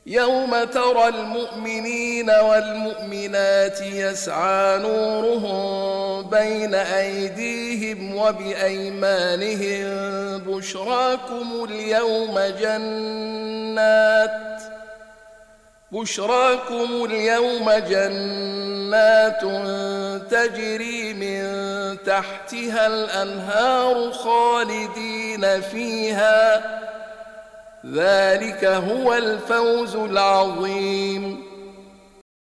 يوم ترى المؤمنين والمؤمنات يسعى نورهم بين أيديهم وبأيمانهم بشراكم اليوم جنات تجري من تحتها الأنهار خالدين فيها، ذلك هو الفوز العظيم.